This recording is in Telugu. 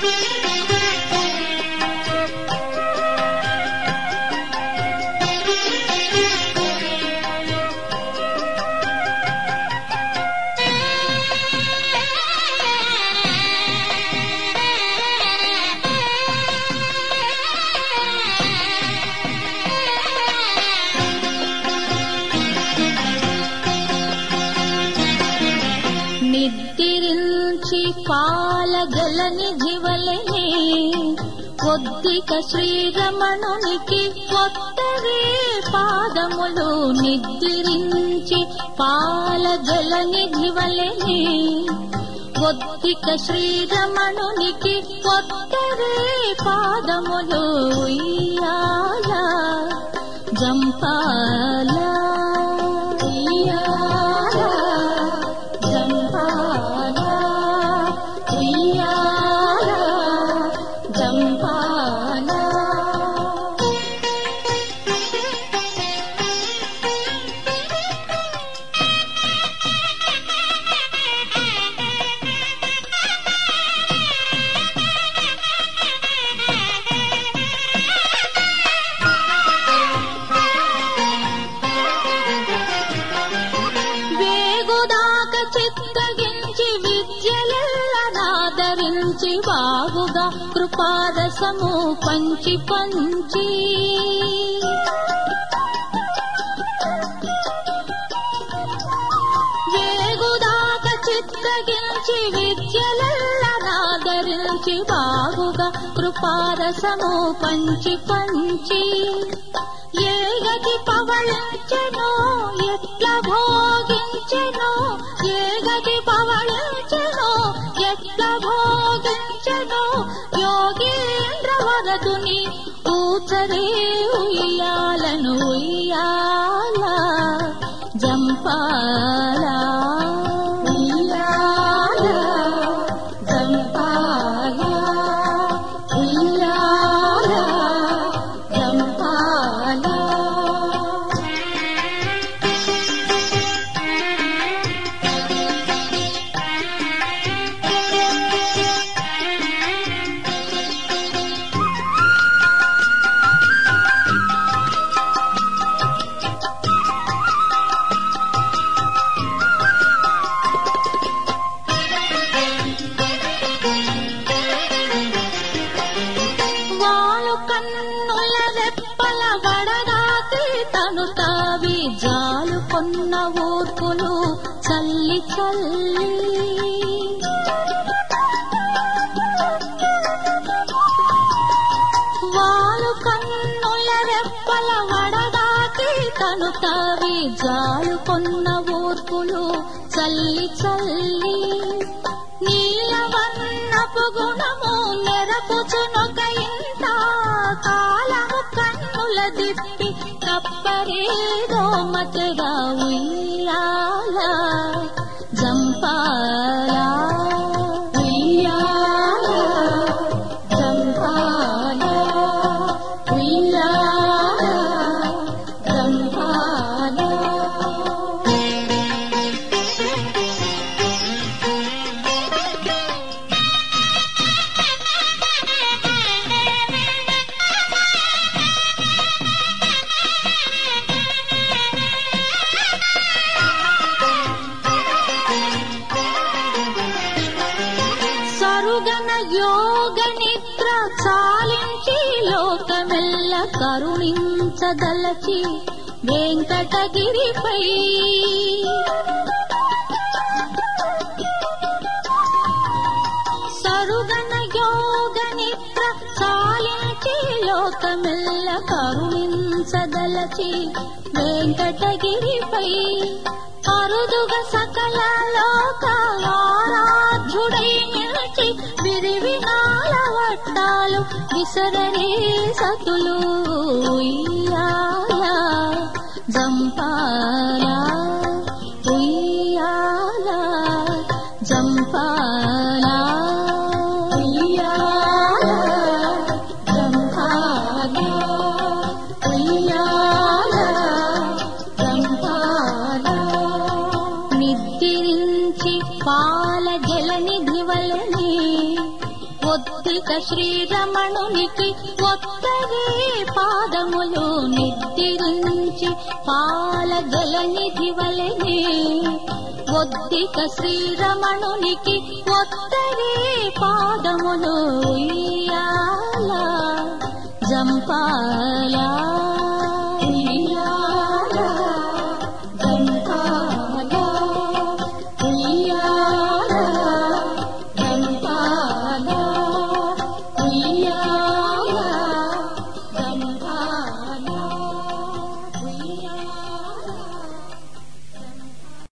నిద్రించి పాలగలనిధివలెనే ఒద్దిక శ్రీరమణునికి కొత్తవే పాదములు. నిద్రించి పాలగలనిధివలెనే ఒద్దిక శ్రీరమణునికి కొత్తవే పాదములు. ఉయ్యాల జంపాల ఉయ్యాల జంపాల ఉయ్యాల జంపాల. విద్యలెల్లనాదరించి బాగుగా కృపారసము పంచి పంచి వేగుదాక చిత్తగించి విద్యలెల్లనాదరించి బాగుగా కృపారసము పంచి పంచి ఏ గతి పవళించెనో ఎట్ల భోగించెనో ఏ గతి పవళించెనో ఎట్ల భోగించెనో యోగేంద్ర వరదుని ఊచరే ఉయ్యాలను ఉయ్యాల జంపాల ఉయ్యాల జంపాల ఉయ్యాల జంపాల. వాలు కన్నుల రెప్పల వడదాకి తను తావి జాలు కొన్న ఓర్పులు చల్లి చల్లి వాలు కన్నుల రెప్పల వడదాకి తను తావి జాలు కొన్న ఓర్పులు చల్లి చల్లి నీలవన్నపు గుణము నెరపుచునొక ఇంత కాలము కన్నుల దిప్పి కప్పరేదో మతగా ఉయ్యాల జంపాల ఉయ్యాల జంపాల ఉయ్యాల జంపాల. సరుగన యోగ నిద్ర చాలించి లోకమెల్ల కరుణించదలచి వెంకటగిరిపై సరుగన యోగ నిద్ర చాలించి లోకమెల్ల కరుణించదలచి వెంకటగిరిపై అరుదుగా సకల లోక ఆరాధ్యుడై నిలిచి విరివినాల వట్టాలు విసరనే సతులు ఉయ్యాల జంపాల ఉయ్యాల జంపాల ఉయ్యాల జంపాల ఉయ్యాల జంపాల. నిద్రించి పాల జలనిధివలెనే ఒద్దిక శ్రీరమణునికి ఒత్తరే పాదములు నిద్రించి పాల జలనిధి వలెనే. ఒద్దిక శ్రీరమణునికి ఒత్తరే పాదములు ఉయ్యాల జంపాల